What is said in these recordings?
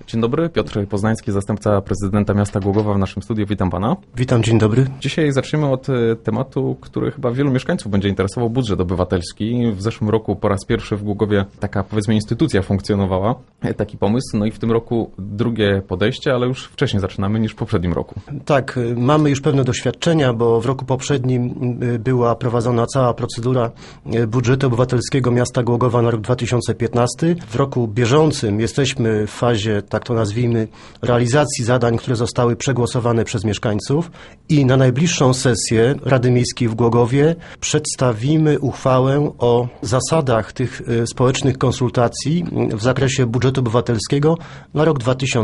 Dzień dobry, Piotr Poznański, zastępca prezydenta miasta Głogowa w naszym studiu. Witam pana. Witam, dzień dobry. Dzisiaj zaczniemy od tematu, który chyba wielu mieszkańców będzie interesował, budżet obywatelski. W zeszłym roku po raz pierwszy w Głogowie taka, powiedzmy, instytucja funkcjonowała, taki pomysł. No i w tym roku drugie podejście, ale już wcześniej zaczynamy niż w poprzednim roku. Tak, mamy już pewne doświadczenia, bo w roku poprzednim była prowadzona cała procedura budżetu obywatelskiego miasta Głogowa na rok 2015. W roku bieżącym jesteśmy w fazie, tak to nazwijmy, realizacji zadań, które zostały przegłosowane przez mieszkańców i na najbliższą sesję Rady Miejskiej w Głogowie przedstawimy uchwałę o zasadach tych społecznych konsultacji w zakresie budżetu obywatelskiego na rok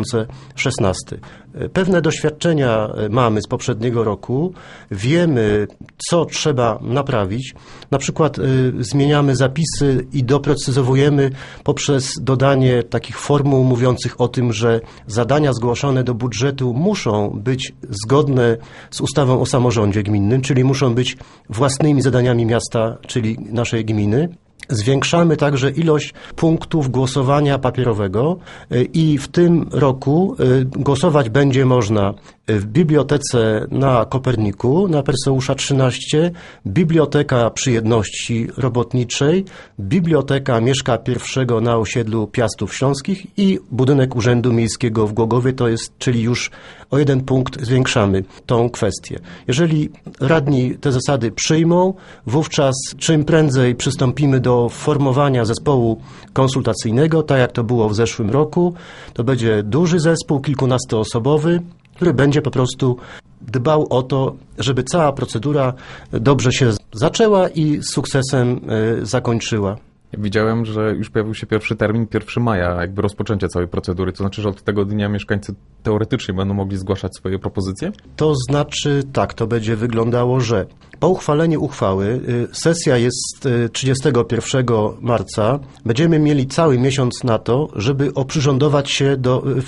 2016. Pewne doświadczenia mamy z poprzedniego roku, wiemy, co trzeba naprawić. Na przykład zmieniamy zapisy i doprecyzowujemy poprzez dodanie takich formuł mówiących o tym, że zadania zgłoszone do budżetu muszą być zgodne z ustawą o samorządzie gminnym, czyli muszą być własnymi zadaniami miasta, czyli naszej gminy. Zwiększamy także ilość punktów głosowania papierowego i w tym roku głosować będzie można w bibliotece na Koperniku, na Perseusza 13, Biblioteka przy Jedności Robotniczej, Biblioteka Mieszka I na osiedlu Piastów Śląskich i budynek Urzędu Miejskiego w Głogowie, czyli już o 1 punkt zwiększamy tą kwestię. Jeżeli radni te zasady przyjmą, wówczas czym prędzej przystąpimy do formowania zespołu konsultacyjnego, tak jak to było w zeszłym roku. To będzie duży zespół, kilkunastoosobowy, który będzie po prostu dbał o to, żeby cała procedura dobrze się zaczęła i z sukcesem zakończyła. Widziałem, że już pojawił się pierwszy termin, 1 maja, jakby rozpoczęcie całej procedury. To znaczy, że od tego dnia mieszkańcy teoretycznie będą mogli zgłaszać swoje propozycje? To znaczy tak, to będzie wyglądało, że po uchwaleniu uchwały, sesja jest 31 marca, będziemy mieli cały miesiąc na to, żeby oprzyrządować się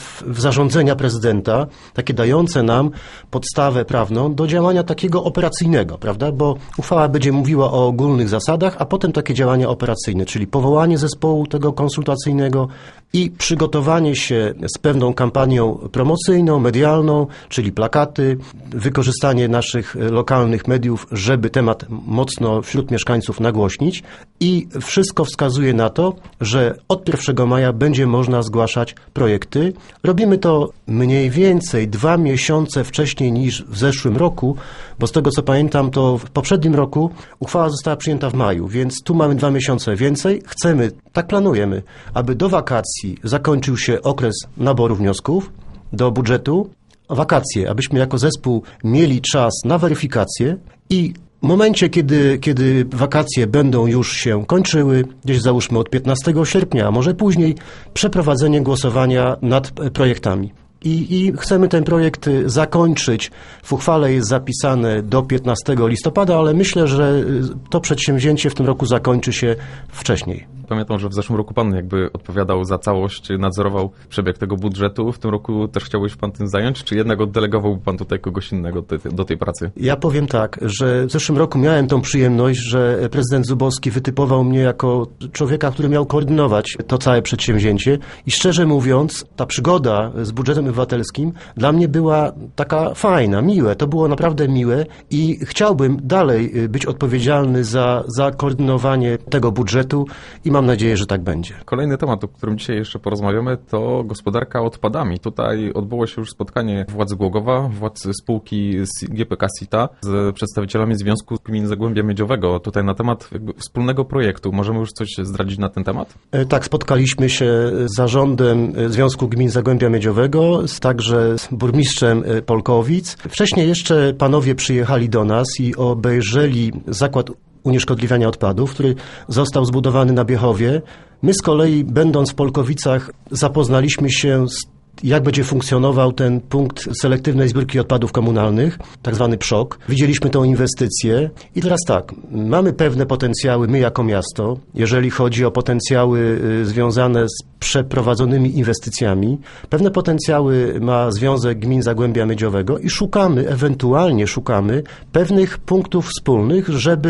w zarządzenia prezydenta, takie dające nam podstawę prawną do działania takiego operacyjnego, prawda? Bo uchwała będzie mówiła o ogólnych zasadach, a potem takie działania operacyjne, czyli powołanie zespołu tego konsultacyjnego i przygotowanie się z pewną kampanią promocyjną, medialną, czyli plakaty, wykorzystanie naszych lokalnych mediów, żeby temat mocno wśród mieszkańców nagłośnić i wszystko wskazuje na to, że od 1 maja będzie można zgłaszać projekty. Robimy to mniej więcej 2 miesiące wcześniej niż w zeszłym roku, bo z tego co pamiętam, to w poprzednim roku uchwała została przyjęta w maju, więc tu mamy 2 miesiące więcej. Chcemy, tak planujemy, aby do wakacji zakończył się okres naboru wniosków do budżetu. Wakacje, abyśmy jako zespół mieli czas na weryfikację i w momencie, kiedy wakacje będą już się kończyły, gdzieś załóżmy od 15 sierpnia, a może później, przeprowadzenie głosowania nad projektami. I chcemy ten projekt zakończyć. W uchwale jest zapisane do 15 listopada, ale myślę, że to przedsięwzięcie w tym roku zakończy się wcześniej. Pamiętam, że w zeszłym roku pan jakby odpowiadał za całość, nadzorował przebieg tego budżetu. W tym roku też chciałbyś pan tym zająć, czy jednak oddelegowałby pan tutaj kogoś innego do tej pracy? Ja powiem tak, że w zeszłym roku miałem tą przyjemność, że prezydent Zubowski wytypował mnie jako człowieka, który miał koordynować to całe przedsięwzięcie i szczerze mówiąc, ta przygoda z budżetem obywatelskim dla mnie była taka fajna, miłe. To było naprawdę miłe i chciałbym dalej być odpowiedzialny za koordynowanie tego budżetu i mam nadzieję, że tak będzie. Kolejny temat, o którym dzisiaj jeszcze porozmawiamy, to gospodarka odpadami. Tutaj odbyło się już spotkanie władz Głogowa, władz spółki GPK SITA z przedstawicielami Związku Gmin Zagłębia Miedziowego. Tutaj na temat wspólnego projektu. Możemy już coś zdradzić na ten temat? Tak, spotkaliśmy się z zarządem Związku Gmin Zagłębia Miedziowego, także z burmistrzem Polkowic. Wcześniej jeszcze panowie przyjechali do nas i obejrzeli zakład unieszkodliwiania odpadów, który został zbudowany na Biechowie. My z kolei, będąc w Polkowicach, zapoznaliśmy się z jak będzie funkcjonował ten punkt selektywnej zbiórki odpadów komunalnych, tak zwany PSZOK. Widzieliśmy tą inwestycję i teraz tak, mamy pewne potencjały, my jako miasto, jeżeli chodzi o potencjały związane z przeprowadzonymi inwestycjami. Pewne potencjały ma Związek Gmin Zagłębia Miedziowego i ewentualnie szukamy pewnych punktów wspólnych, żeby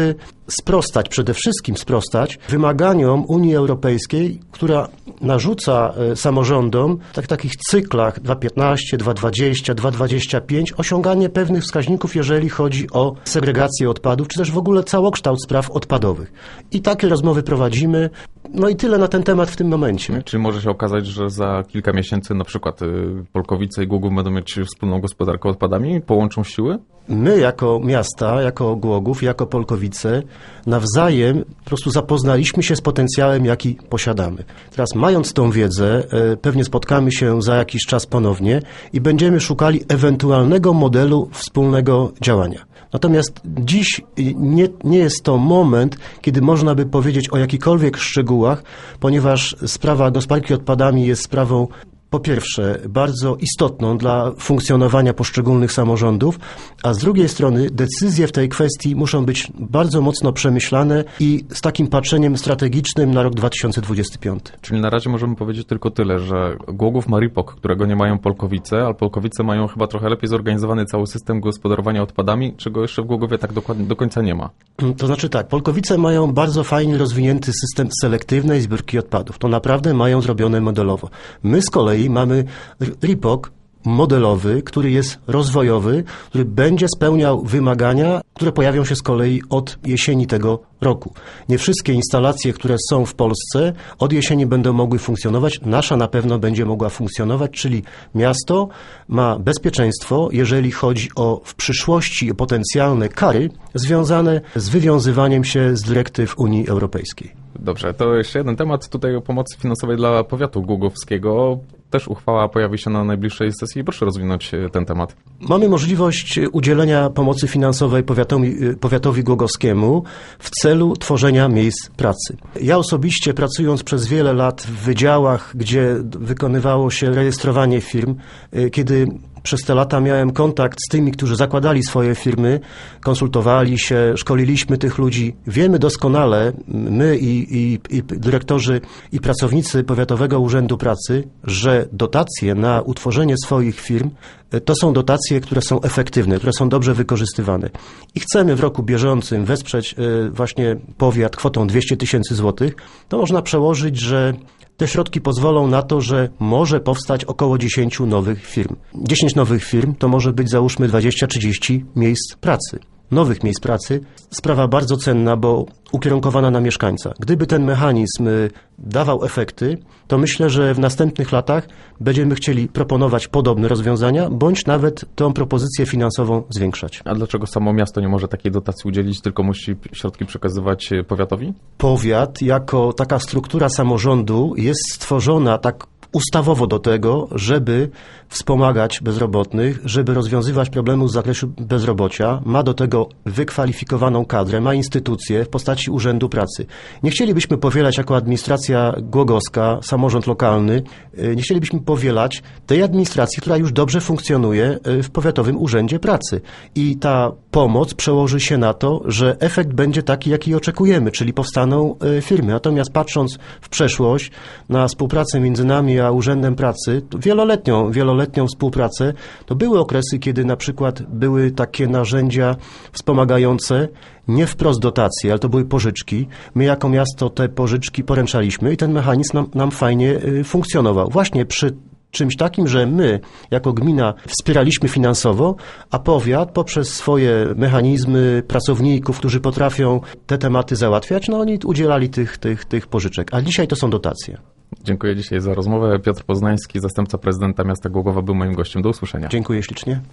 przede wszystkim sprostać wymaganiom Unii Europejskiej, która narzuca samorządom w takich cyklach 2,15, 2,20, 2,25 osiąganie pewnych wskaźników, jeżeli chodzi o segregację odpadów, czy też w ogóle całokształt spraw odpadowych. I takie rozmowy prowadzimy. No i tyle na ten temat w tym momencie. Czy może się okazać, że za kilka miesięcy na przykład Polkowice i Głogów będą mieć wspólną gospodarkę odpadami? Połączą siły? My jako miasta, jako Głogów, jako Polkowice nawzajem po prostu zapoznaliśmy się z potencjałem, jaki posiadamy. Teraz mając tą wiedzę, pewnie spotkamy się za jakiś czas ponownie i będziemy szukali ewentualnego modelu wspólnego działania. Natomiast dziś nie jest to moment, kiedy można by powiedzieć o jakichkolwiek szczegółach, ponieważ sprawa gospodarki odpadami jest sprawą, po pierwsze, bardzo istotną dla funkcjonowania poszczególnych samorządów, a z drugiej strony decyzje w tej kwestii muszą być bardzo mocno przemyślane i z takim patrzeniem strategicznym na rok 2025. Czyli na razie możemy powiedzieć tylko tyle, że Głogów ma RIPOK, którego nie mają Polkowice, a Polkowice mają chyba trochę lepiej zorganizowany cały system gospodarowania odpadami, czego jeszcze w Głogowie tak do końca nie ma. To znaczy tak, Polkowice mają bardzo fajnie rozwinięty system selektywnej zbiórki odpadów. To naprawdę mają zrobione modelowo. My z kolei mamy RIPOK modelowy, który jest rozwojowy, który będzie spełniał wymagania, które pojawią się z kolei od jesieni tego roku. Nie wszystkie instalacje, które są w Polsce, od jesieni będą mogły funkcjonować. Nasza na pewno będzie mogła funkcjonować, czyli miasto ma bezpieczeństwo, jeżeli chodzi o w przyszłości potencjalne kary związane z wywiązywaniem się z dyrektyw Unii Europejskiej. Dobrze, to jeszcze jeden temat tutaj o pomocy finansowej dla powiatu głogowskiego. Też uchwała pojawi się na najbliższej sesji. Proszę rozwinąć ten temat. Mamy możliwość udzielenia pomocy finansowej powiatowi głogowskiemu w celu tworzenia miejsc pracy. Ja osobiście, pracując przez wiele lat w wydziałach, gdzie wykonywało się rejestrowanie firm, kiedy przez te lata miałem kontakt z tymi, którzy zakładali swoje firmy, konsultowali się, szkoliliśmy tych ludzi. Wiemy doskonale, my i dyrektorzy i pracownicy Powiatowego Urzędu Pracy, że dotacje na utworzenie swoich firm to są dotacje, które są efektywne, które są dobrze wykorzystywane. I chcemy w roku bieżącym wesprzeć właśnie powiat kwotą 200 000 złotych. To można przełożyć, że te środki pozwolą na to, że może powstać około 10 nowych firm. 10 nowych firm to może być, załóżmy, 20-30 miejsc pracy. Nowych miejsc pracy. Sprawa bardzo cenna, bo ukierunkowana na mieszkańca. Gdyby ten mechanizm dawał efekty, to myślę, że w następnych latach będziemy chcieli proponować podobne rozwiązania, bądź nawet tą propozycję finansową zwiększać. A dlaczego samo miasto nie może takiej dotacji udzielić, tylko musi środki przekazywać powiatowi? Powiat jako taka struktura samorządu jest stworzona tak ustawowo do tego, żeby wspomagać bezrobotnych, żeby rozwiązywać problemy z zakresu bezrobocia, ma do tego wykwalifikowaną kadrę, ma instytucje w postaci Urzędu Pracy. Nie chcielibyśmy powielać jako administracja głogowska, samorząd lokalny, nie chcielibyśmy powielać tej administracji, która już dobrze funkcjonuje w Powiatowym Urzędzie Pracy. I ta pomoc przełoży się na to, że efekt będzie taki, jaki oczekujemy, czyli powstaną firmy. Natomiast patrząc w przeszłość na współpracę między nami a Urzędem Pracy, wieloletnią współpracę, to były okresy, kiedy na przykład były takie narzędzia wspomagające, nie wprost dotacje, ale to były pożyczki. My jako miasto te pożyczki poręczaliśmy i ten mechanizm nam fajnie funkcjonował. Właśnie przy czymś takim, że my jako gmina wspieraliśmy finansowo, a powiat poprzez swoje mechanizmy pracowników, którzy potrafią te tematy załatwiać, no oni udzielali tych pożyczek. A dzisiaj to są dotacje. Dziękuję dzisiaj za rozmowę. Piotr Poznański, zastępca prezydenta miasta Głogowa, był moim gościem. Do usłyszenia. Dziękuję ślicznie.